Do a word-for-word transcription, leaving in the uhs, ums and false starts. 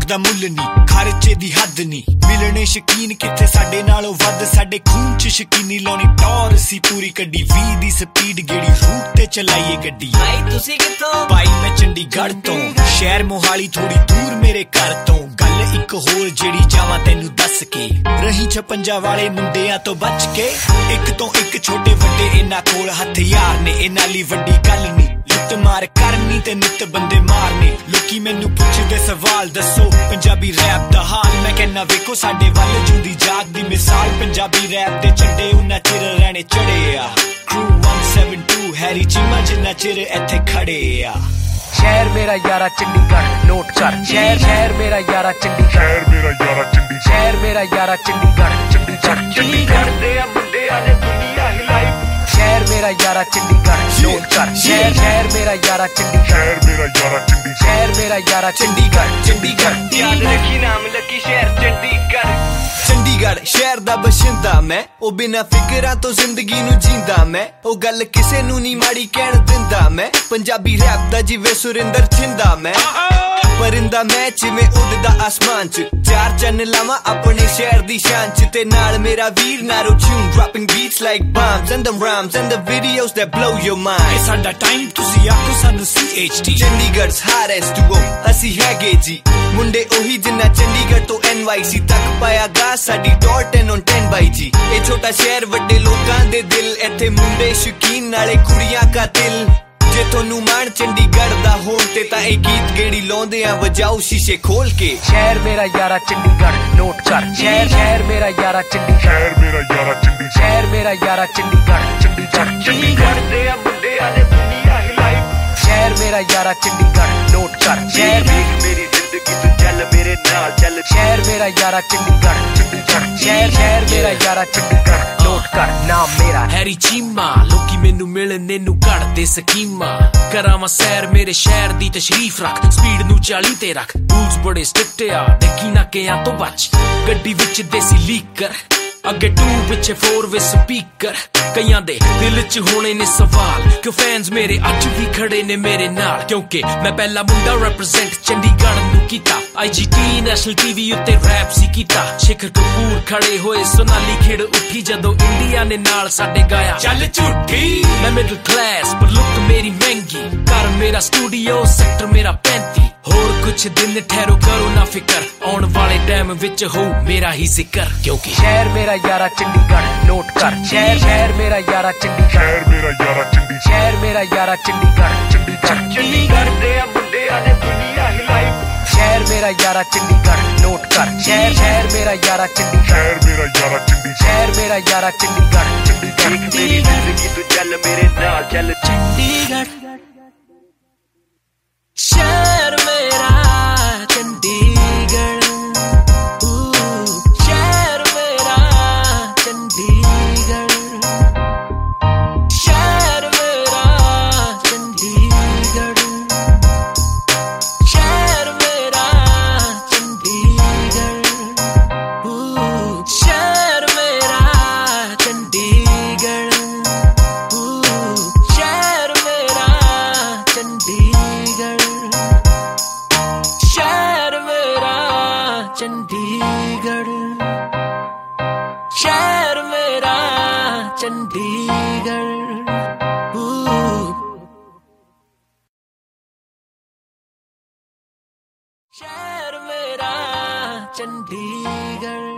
दा मुल नी खर्चे दी हद नी मिलने शकीन किथे साडे नालों वध साडे खून च शकीनी लाउणी टॉर सी पूरी कड्डी वी दी स्पीड गेड़ी रूट ते चलाईए गड्डी भाई तुसी कित्थों भाई मैं चंडीगढ़ तो शहर मोहाली थोड़ी दूर मेरे घर तो गल एक होर जेड़ी जावां तैनू दस के रही छपंजा वाले मुंडियां तो बच के एक तो एक छोटे वड्डे इन्हां कोल हथियार ने इन्हां लई वड्डी गल नी लुट मार करनी ते नित बंदे मारने लोकी मैनू पुछदे सवाल दसो पंजाबी रैप दा हाल मैं कहना वेखो साडे वल जुंदी जाग दी मिसाल पंजाबी रैप दे चंडे उन्ना चिर रहने चढ़े आ crew one seven two Harry Cheema जिन्ना चिर इत्थे खड़े आ शहर मेरा यारा चंडीगढ़ नोट कर शहर शहर मेरा यारा चंडीगढ़ शहर मेरा यारा चंडीगढ़ शहर मेरा यारा चंडीगढ़ चंडीगढ़ चंडीगढ़ दे मुंडे आले दुनिया हिलाई शहर मेरा यारा चंडीगढ़ नोट कर शहर शहर मेरा यारा चंडीगढ़ शहर मेरा यारा चंडीगढ़ शहर मेरा यारा चंडीगढ़ चंडीगढ़ याद रखी नाम लगी शहर चंडीगढ़ चंडीगढ़ शहर दा बशिंदा मैं ओ बिना फिकरां तो जिंदगी नू जींदा मैं ओ गल किसे नू नी माड़ी कहण दिंदा मैं पंजाबी रैप दा जिवे सुरिंदर छिंदा मैं परिंदा मैं जिवें उड़दा आसमान च चार चन्न लावां अपने शहर दी शान च ते नाल मेरा वीर नारो tune dropping beats like bombs and the rhymes and the videos that blow your mind ए साडा टाइम तुसी आखो सानू C H T Chandigarh hottest duo ਅਸੀਂ ਹੈਗੇ ਜੀ ਮੁੰਡੇ ਉਹੀ ਜਿੰਨਾ ਚੰਡੀਗੜ੍ਹ ਤੋਂ N Y C ਤੱਕ ਪਾਇਆ ਗਾ ਸਾਡੀ ਟੌਰ ten on ten ਬਾਈ ਜੀ ਇਹ ਛੋਟਾ ਸ਼ਹਿਰ ਵੱਡੇ ਲੋਕਾਂ ਦੇ ਦਿਲ ਇੱਥੇ ਮੁੰਡੇ ਸ਼ੌਕੀਨ ਨਾਲੇ ਕੁੜੀਆਂ ਕਾਤਿਲ ਜੇ ਤੁਹਾਨੂੰ ਮਾਣ ਚੰਡੀਗੜ੍ਹ ਦਾ ਹੋਣ ਤੇ ਤਾਂ ਇਹ ਗੀਤ ਗੇੜੀ ਲਾਉਂਦੇ ਆ ਵਜਾਓ ਸ਼ੀਸ਼ੇ ਖੋਲ ਕੇ ਸ਼ਹਿਰ ਮੇਰਾ ਯਾਰਾ ਚੰਡੀਗੜ੍ਹ ਨੋਟ ਕਰ ਸ਼ਹਿਰ ਸ਼ਹਿਰ ਮੇਰਾ ਯਾਰਾ ਚੰਡੀਗੜ੍ਹ ਸ਼ਹਿਰ ਮੇਰਾ ਯਾਰਾ ਚੰਡੀਗੜ੍ਹ ਸ਼ਹਿਰ ਮੇਰਾ ਯਾਰਾ ਚੰਡੀਗੜ੍ਹ ਚੰਡੀਗੜ੍ਹ ਚੰਡੀਗੜ੍ਹ ਦੇ ਮੁੰਡੇ ਆਲੇ ਦੁਨੀਆ ਹਿਲਾਈ ਸ਼ਹਿਰ ਮੇਰਾ ਯਾਰਾ ਚੰਡੀਗੜ੍ਹ ਨੋਟ ਕਰ ਸ਼ਹਿਰ ਮੇਰੀ ਜ਼ਿੰਦਗੀ ਤੂੰ ਚੱਲ ਮੇਰੇ ਨਾਲ ਚੱਲ ਸ਼ਹਿਰ ਮੇਰਾ ਯਾਰਾ ਚੰਡੀਗੜ੍ਹ ਚੰਡੀਗੜ੍ਹ ਸ਼ਹਿਰ ਸ਼ਹਿਰ ਮੇਰਾ ਯਾਰਾ ਚੰਡੀਗੜ੍ਹ ਨੋਟ ਕਰ ਨਾਮ ਮੇਰਾ ਹੈਰੀ ਚੀਮਾ ਲੋਕੀ ਮੈਨੂੰ ਮਿਲਣੇ ਨੂੰ ਘੜਦੇ ਸਕੀਮਾਂ ਕਰਾਵਾਂ ਸੈਰ ਮੇਰੇ ਸ਼ਹਿਰ ਦੀ ਤਸ਼ਰੀਫ ਰੱਖ ਸਪੀਡ ਨੂੰ ਚਾਲੀ ਤੇ ਰੱਖ ਰੂਲਸ ਬੜੇ ਸਟ੍ਰਿਕਟ ਆ ਡੱਕੀ ਨਾਕਿਆਂ ਤੋਂ ਬਚ ਗੱਡੀ ਵਿੱਚ ਦੇਸੀ ਲੀਕਰ ਅੱਗੇ ਟੂ ਪਿੱਛੇ ਫੋਰ ਵੇ ਸਪੀਕਰ ਕਈਆਂ ਦੇ ਦਿਲ 'ਚ ਹੋਣੇ ਨੇ ਸਵਾਲ ਕਿ ਫੈਨਸ ਮੇਰੇ ਅੱਜ ਵੀ ਖੜੇ ਨੇ ਮੇਰੇ ਨਾਲ ਕਿਉਂਕਿ ਮੈਂ ਪਹਿਲਾ ਮੁੰਡਾ ਰੈਪਰੈਜ਼ੈਂਟ ਚੰਡੀਗੜ੍ਹ ਨੂੰ ਕੀਤਾ I G T national TV ਉੱਤੇ ਰੈਪ ਸੀ ਕੀਤਾ ਸ਼ਿਖਰ ਕਪੂਰ ਖੜੇ ਹੋਏ ਸੋਨਾਲੀ ਖੇੜ ਉੱਠੀ ਜਦੋਂ ਇੰਡੀਆ ਨੇ ਨਾਲ ਸਾਡੇ ਗਾਇਆ ਚੱਲ ਝੂਠੀ ਮੈਂ ਮਿਡਲ ਕਲਾਸ ਪਰ ਲੁੱਕ ਮੇਰੀ ਮਹਿੰਗੀ ਘਰ ਮੇਰਾ ਸਟੂਡੀਓ ਸੈਕਟਰ ਮੇਰਾ ਪੈਂਤੀ ਹੋਰ ਕੁਛ ਦਿਨ ਠਹਿਰੋ ਕਰੋ ਨਾ ਫਿਕਰ ਆਉਣ ਵਾਲੇ ਟਾਈਮ ਵਿੱਚ ਹੋਊ ਮੇਰਾ ਹੀ ਜ਼ਿਕਰ ਕਿਉਂਕਿ ਸ਼ਹਿਰ ਮੇਰਾ ਯਾਰਾ ਚੰਡੀਗੜ੍ਹ ਨੋਟ ਕਰ ਸ਼ਹਿਰ ਸ਼ਹਿਰ ਮੇਰਾ ਯਾਰਾ ਚੰਡੀਗੜ੍ਹ ਸ਼ਹਿਰ ਮੇਰਾ ਯਾਰਾ ਚੰਡੀਗੜ੍ਹ ਸ਼ਹਿਰ ਮੇਰਾ ਯਾਰਾ ਚੰਡੀਗੜ੍ਹ ਚੰਡੀਗੜ੍ਹ ਚੰਡੀਗੜ੍ਹ ਦੇ ਮੁੰਡੇ ਆਲੇ ਦੁਨੀਆ ਹਿਲਾਈ ਸ਼ਹਿਰ ਮੇਰਾ ਯਾਰਾ ਚੰਡੀਗੜ੍ਹ ਨੋਟ ਕਰ ਸ਼ਹਿਰ ਸ਼ਹਿਰ ਮੇਰਾ ਯਾਰਾ ਚੰਡੀਗੜ੍ਹ ਸ਼ਹਿਰ ਮੇਰਾ ਯਾਰਾ ਚੰਡੀਗੜ੍ਹ ਸ਼ਹਿਰ ਮੇਰਾ ਯਾਰਾ ਚੰਡੀਗੜ੍ਹ ਚੰਡੀਗੜ੍ਹ ਮੇਰੀ ਜ਼ਿੰਦਗੀ ਤੂੰ ਚੱਲ ਮੇਰੇ ਨਾਲ ਚੱਲ ਚੰਡੀਗੜ੍ਹ ਸ਼ਹਿਰ ਮੇਰਾ ਚੰਡੀਗੜ੍ਹ ਸ਼ਹਿਰ ਮੇਰਾ ਚੰਡੀਗੜ੍ਹ ਸ਼ਹਿਰ ਮੇਰਾ ਚੰਡੀਗੜ੍ਹ ਸ਼ਹਿਰ ਮੇਰਾ ਚੰਡੀਗੜ੍ਹ ਸ਼ਹਿਰ ਮੇਰਾ ਚੰਡੀਗੜ੍ਹ ਸ਼ਹਿਰ ਮੇਰਾ ਚੰਡੀਗੜ੍ਹ ਸ਼ਹਿਰ ਮੇਰਾ ਚੰਡੀਗੜ੍ਹ ਸ਼ਹਿਰ ਮੇਰਾ ਚੰਡੀਗੜ੍ਹ ਸ਼ਹਿਰ ਮੇਰਾ ਚੰਡੀਗੜ੍ਹ